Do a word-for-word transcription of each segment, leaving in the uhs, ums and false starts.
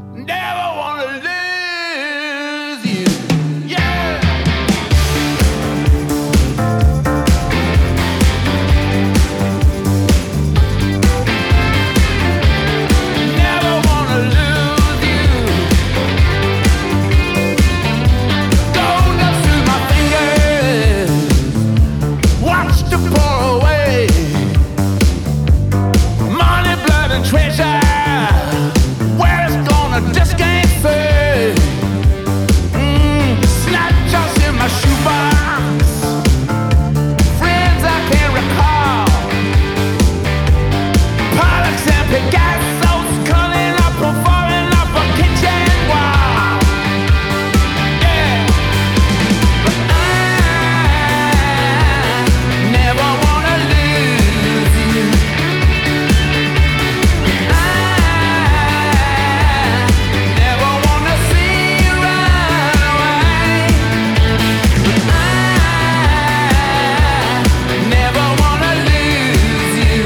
Never wanna lose you. Yeah. Never wanna lose you. Going up through my fingers. Watch the pour away. Money, blood, and treasure. Where it's gonna just can't fade. Mm, snapshots in my shoebox. Friends I can't recall. Pollux and Picasso's coming up and falling off a kitchen wall. Yeah, but I never wanna lose you. I never wanna see you run away. I never wanna lose you.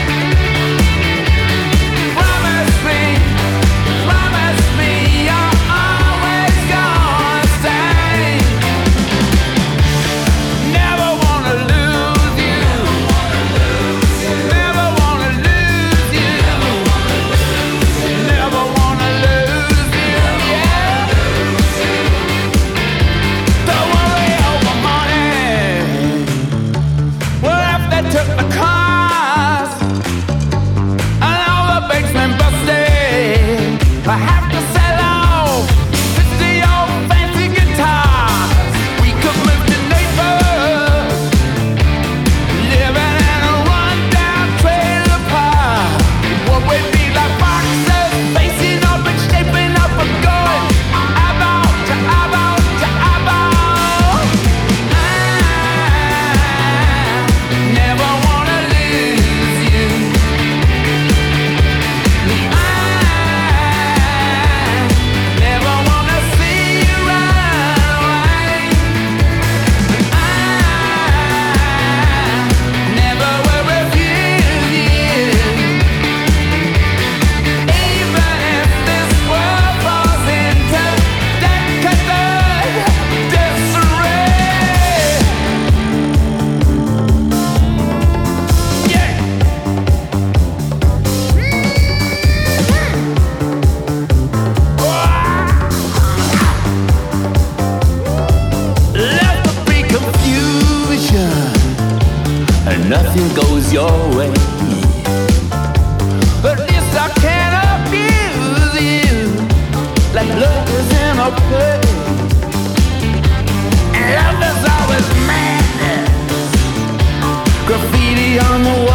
Promise me, promise me you're always gonna stay. Never wanna lose you. Never wanna lose you. Never wanna lose you. Yeah. Don't worry over money. What if they took the cars and all the basement busted? I have to sell off fifty old fancy guitars. We could move to Naples, living in a rundown trailer park. What would be like boxers facing up and shaping up a gun? Eyeball to eyeball to eyeball. I never wanna lose you. I never wanna see you run away. I never will refuse you. Even if this world falls into decadent disarray. Yeah. Let there be confusion, and nothing goes your way. At least I can't abuse you like love is in a play. And love is always madness. Graffiti on the wall.